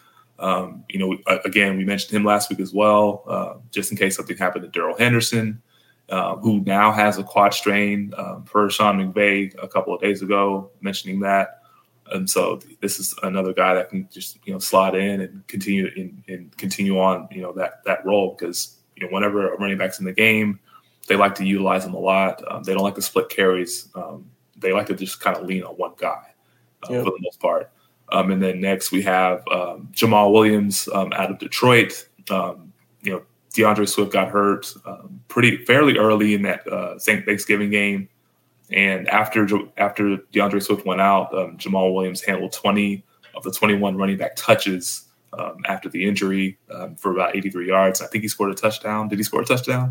Again, we mentioned him last week as well, just in case something happened to Darrell Henderson, who now has a quad strain per Sean McVay a couple of days ago, mentioning that. And so this is another guy that can just slot in and continue on that role, because whenever a running back's in the game, they like to utilize him a lot. They don't like to split carries. They like to just kind of lean on one guy for the most part. And then next we have Jamal Williams out of Detroit. DeAndre Swift got hurt fairly early in that Thanksgiving game. And after DeAndre Swift went out, Jamal Williams handled 20 of the 21 running back touches after the injury for about 83 yards. I think he scored a touchdown. Did he score a touchdown?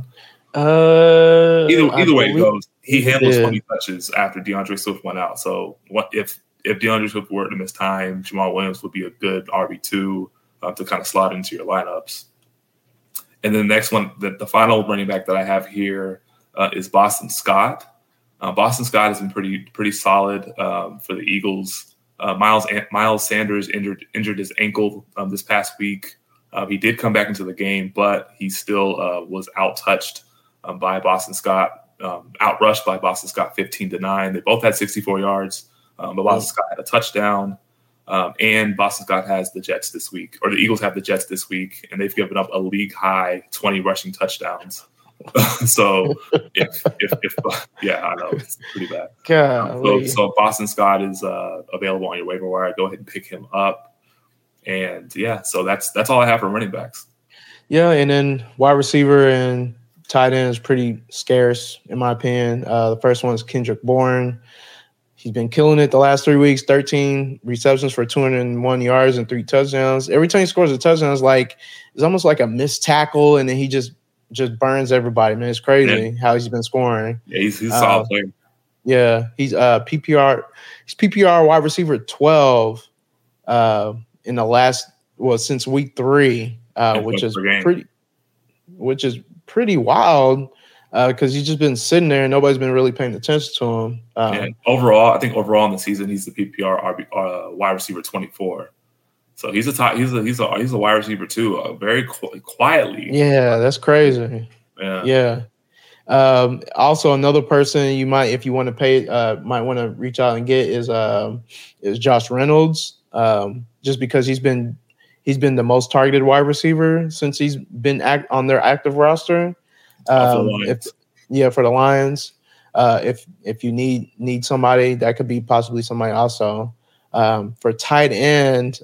Either way it goes, he handled 20 touches after DeAndre Swift went out. So if DeAndre Swift were to miss time, Jamal Williams would be a good RB2 to kind of slot into your lineups. And then the next one, the final running back that I have here is Boston Scott. Boston Scott has been pretty solid for the Eagles. Miles Sanders injured his ankle this past week. He did come back into the game, but he still was outtouched by Boston Scott, outrushed by Boston Scott 15-9. They both had 64 yards, but Boston Scott had a touchdown. And Boston Scott has the Jets this week, or the Eagles have the Jets this week, and they've given up a league high 20 rushing touchdowns. So if I know it's pretty bad. So Boston Scott is available on your waiver wire. Go ahead and pick him up. And so that's all I have for running backs. Yeah, and then wide receiver and tight end is pretty scarce, in my opinion. The first one is Kendrick Bourne. He's been killing it the last 3 weeks, 13 receptions for 201 yards and 3 touchdowns. Every time he scores a touchdown, it's almost like a missed tackle, and then he just burns everybody, man. It's crazy how he's been scoring. Yeah, he's a solid player. Yeah, he's PPR. He's PPR wide receiver 12 in the last since week 3, which is pretty wild because he's just been sitting there and nobody's been really paying attention to him. Overall in the season, he's the PPR wide receiver 24. So he's a wide receiver too, very quietly. Yeah, that's crazy. Yeah. Also, another person you might, if you want to pay, might want to reach out and get is Josh Reynolds. Just because he's been the most targeted wide receiver since he's been on their active roster. For the Lions. If you need somebody, that could be possibly somebody also. For tight end,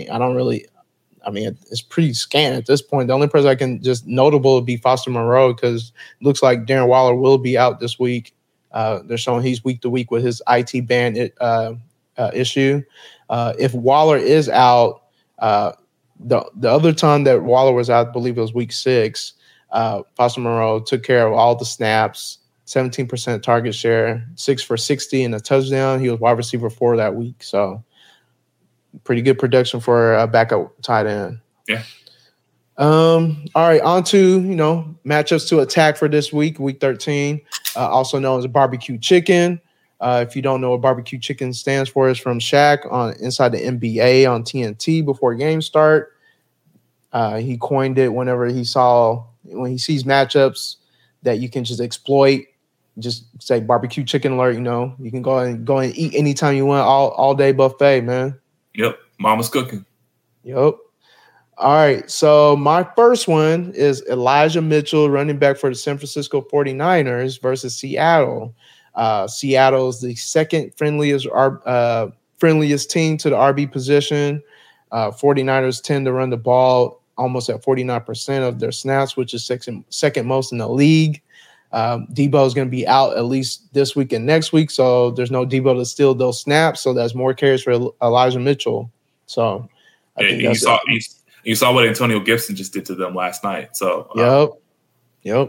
it's pretty scant at this point. The only person I can just notable would be Foster Moreau because it looks like Darren Waller will be out this week. They're showing he's week to week with his IT band issue. If Waller is out, the other time that Waller was out, I believe it was week 6, Foster Moreau took care of all the snaps, 17% target share, 6 for 60 and a touchdown. He was wide receiver 4 that week. So pretty good production for a backup tight end. Yeah. All right, on to, matchups to attack for this week, week 13, also known as barbecue chicken. If you don't know what barbecue chicken stands for, it's from Shaq on Inside the NBA on TNT before games start. He coined it when he sees matchups that you can just exploit. Just say barbecue chicken alert. You can go and eat anytime you want, all day buffet, man. Yep, mama's cooking. Yep. All right, so my first one is Elijah Mitchell, running back for the San Francisco 49ers versus Seattle. Seattle is the second friendliest team to the RB position. 49ers tend to run the ball almost at 49% of their snaps, which is second most in the league. Debo is going to be out at least this week and next week, so there's no Debo to steal those snaps. So that's more carries for Elijah Mitchell. So you saw what Antonio Gibson just did to them last night. So yep.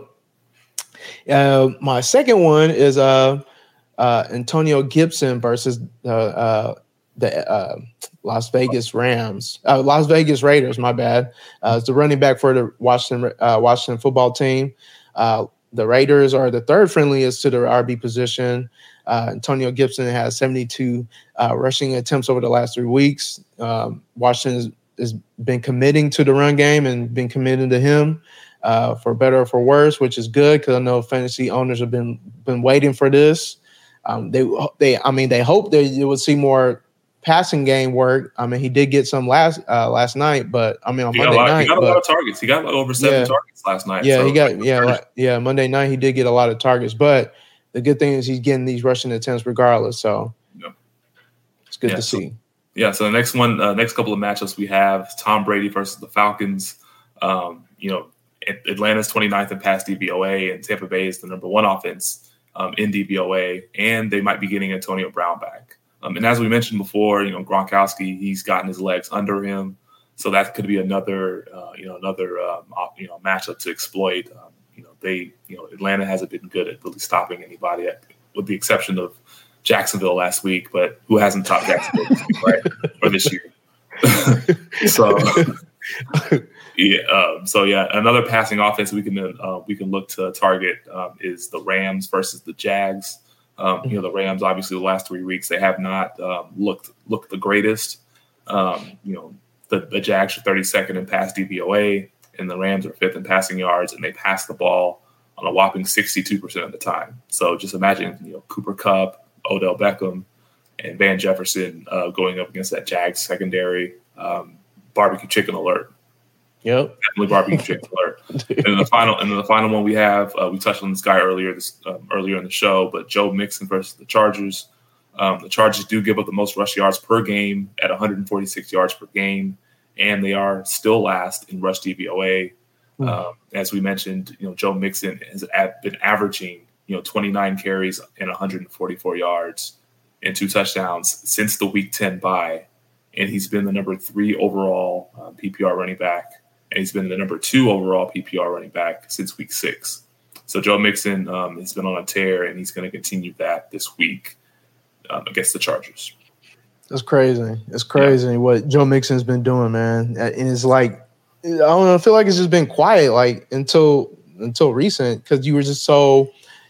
My second one is Antonio Gibson versus the Las Vegas Raiders. My bad. It's the running back for the Washington football team. The Raiders are the third friendliest to the RB position. Antonio Gibson has 72 rushing attempts over the last 3 weeks. Washington has been committing to the run game and been committed to him for better or for worse, which is good because I know fantasy owners have been waiting for this. They hope they would see more passing game work. He did get some last night, but on Monday night he got a lot of targets. He got over 7 targets last night. Yeah, Monday night he did get a lot of targets, but the good thing is he's getting these rushing attempts regardless. So it's good to see. So the next couple of matchups we have Tom Brady versus the Falcons. Atlanta's 29th in pass DVOA, and Tampa Bay is the number 1 offense in DVOA, and they might be getting Antonio Brown back. And as we mentioned before, Gronkowski, he's gotten his legs under him, so that could be another matchup to exploit. Atlanta hasn't been good at really stopping anybody, with the exception of Jacksonville last week, but who hasn't topped Jacksonville this week, right? Or this year? Another passing offense we can look to target is the Rams versus the Jags. The Rams, obviously, the last 3 weeks they have not looked the greatest. The Jags are 32nd in pass DVOA, and the Rams are 5th in passing yards, and they pass the ball on a whopping 62% of the time. So just imagine, Cooper Kupp, Odell Beckham, and Van Jefferson going up against that Jags secondary. Barbecue chicken alert. Yep, definitely barbecue chicken alert. And then the final one we have, we touched on this guy earlier in the show, but Joe Mixon versus the Chargers. The Chargers do give up the most rush yards per game at 146 yards per game, and they are still last in rush DVOA. As we mentioned, Joe Mixon has been averaging 29 carries and 144 yards and 2 touchdowns since the Week 10 bye, and he's been the number 3 overall PPR running back, and he's been the number 2 overall PPR running back since Week 6. So Joe Mixon has been on a tear, and he's going to continue that this week against the Chargers. It's crazy. It's crazy what Joe Mixon's been doing, man. And it's like, I don't know, I feel like it's just been quiet like until recent, because you just saw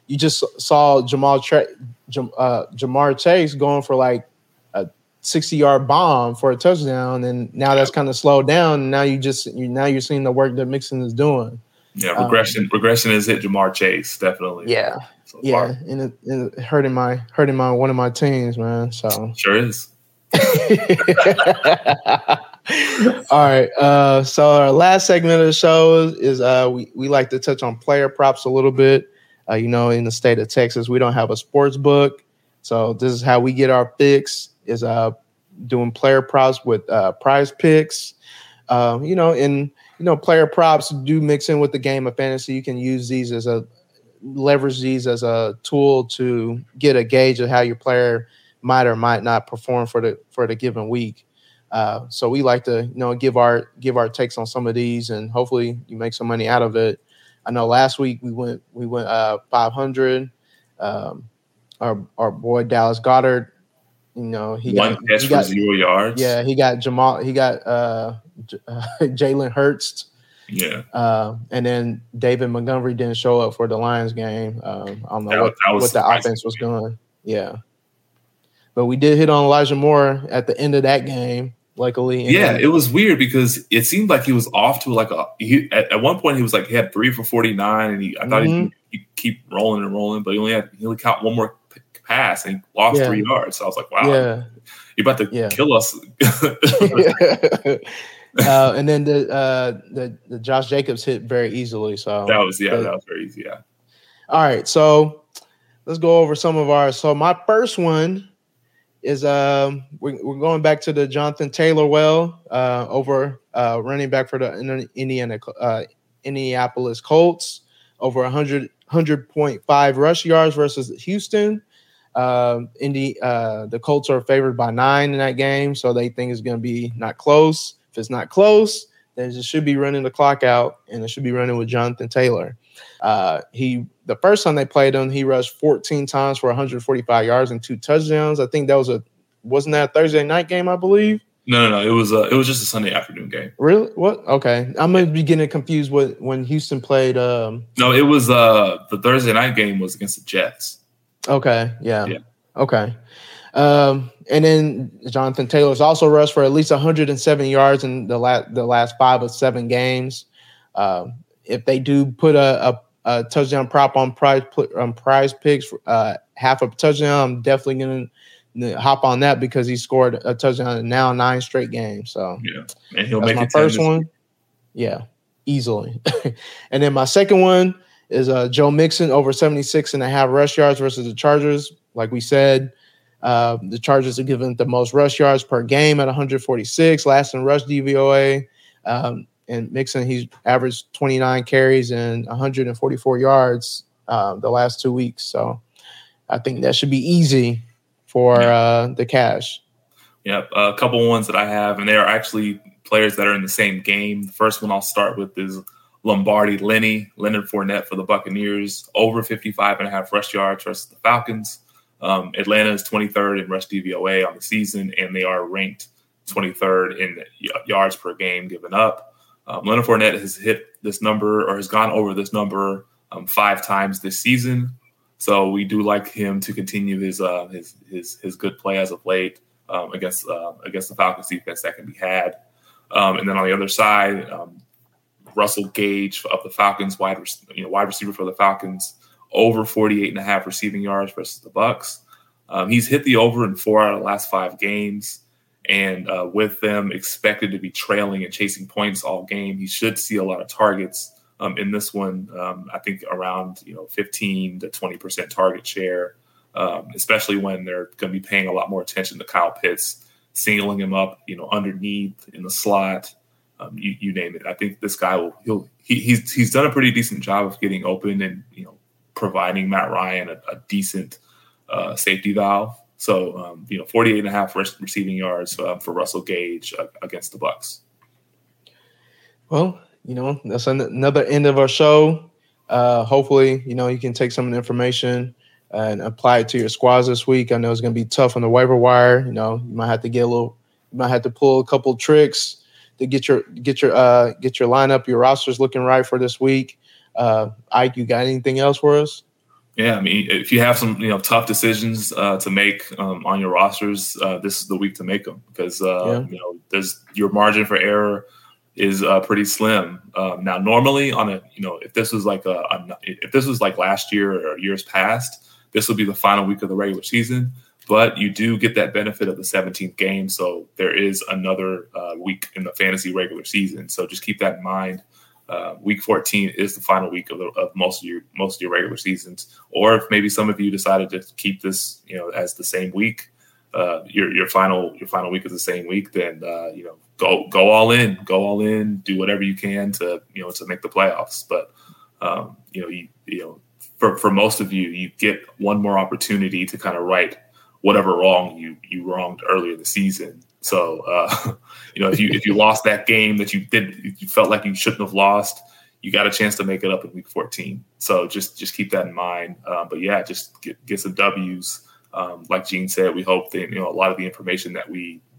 Jamar Chase going for like a 60-yard bomb for a touchdown, and now that's kind of slowed down. And now you're seeing the work that Mixon is doing. Yeah, regression has hit Jamar Chase, definitely. Yeah, so yeah, and it hurting my one of my teams, man. So sure is. All right. So our last segment of the show is we like to touch on player props a little bit. In the state of Texas, we don't have a sports book, so this is how we get our fix: is doing player props with Prize Picks. Player props do mix in with the game of fantasy. You can use these leverage these as a tool to get a gauge of how your player might or might not perform for the given week. So we like to give our takes on some of these, and hopefully you make some money out of it. I know last week we went 500. Our boy Dallas Goedert, he got 0 yards. Yeah, he got Jalen Hurts. Yeah. And then David Montgomery didn't show up for the Lions game. I don't know what the offense was doing. Yeah. But we did hit on Elijah Moore at the end of that game, luckily. Yeah, it was weird because it seemed like he was off to at one point he was like he had 3 for 49, and I thought he'd keep rolling, but he only caught one more pass and he lost 3 yards. So I was like, wow, you're about to kill us. And then the Josh Jacobs hit very easily. So that was very easy. Yeah. All right, so let's go over some of ours. So my first one is we're going back to the Jonathan Taylor over running back for the Indianapolis Colts, over 100.5 rush yards versus Houston. The Colts are favored by 9 in that game, so they think it's going to be not close. If it's not close, then it should be running the clock out, and it should be running with Jonathan Taylor. The first time they played him, he rushed 14 times for 145 yards and 2 touchdowns. I think wasn't that a Thursday night game, I believe? No. It was just a Sunday afternoon game. Really? What? Okay. I'm going to be getting confused when Houston played. No, it was the Thursday night game was against the Jets. Okay. Yeah. Okay. And then Jonathan Taylor's also rushed for at least 107 yards in the last 5 of 7 games. If they do put a touchdown prop on Prize Picks, half a touchdown, I'm definitely going to hop on that because he scored a touchdown in now 9 straight games. So and he'll make my first one. Yeah, easily. And then my second one is Joe Mixon over 76.5 rush yards versus the Chargers. Like we said, the Chargers are given the most rush yards per game at 146, last in rush DVOA. And Mixon, he's averaged 29 carries and 144 yards the last 2 weeks. So I think that should be easy for the cash. Yep. A couple ones that I have, and they are actually players that are in the same game. The first one I'll start with is Leonard Fournette for the Buccaneers, over 55.5 rush yards versus the Falcons. Atlanta is 23rd in rush DVOA on the season, and they are ranked 23rd in yards per game given up. Leonard Fournette has hit this number or has gone over this number 5 times this season. So we do like him to continue his good play as of late against the Falcons defense that can be had. And then on the other side, Russell Gage of the Falcons, wide receiver for the Falcons, over 48.5 receiving yards versus the Bucs. He's hit the over in 4 out of the last 5 games. And with them expected to be trailing and chasing points all game, he should see a lot of targets in this one. I think around 15 to 20% target share, especially when they're going to be paying a lot more attention to Kyle Pitts, singling him up underneath in the slot, you name it. I think this guy he's done a pretty decent job of getting open and, providing Matt Ryan a decent safety valve. So, 48.5 receiving yards for Russell Gage against the Bucs. Well, that's another end of our show. Hopefully, you can take some of the information and apply it to your squads this week. I know it's going to be tough on the waiver wire. You might have to pull a couple tricks to get your lineup, your rosters looking right for this week. Ike, you got anything else for us? Yeah, I mean, if you have some tough decisions to make on your rosters, this is the week to make them because there's your margin for error is pretty slim. Now, normally on if this was like last year or years past, this would be the final week of the regular season. But you do get that benefit of the 17th game, so there is another week in the fantasy regular season. So just keep that in mind. Week 14 is the final week of most of your regular seasons. Or if maybe some of you decided to keep this, as the same week, your final week is the same week, then go all in, do whatever you can to make the playoffs. But for most of you, you get one more opportunity to kind of right whatever wrong you wronged earlier in the season. So, if you lost that game that you felt like you shouldn't have lost, you got a chance to make it up in week 14. So just keep that in mind. But yeah, just get some W's. Like Gene said, we hope that, a lot of the information that we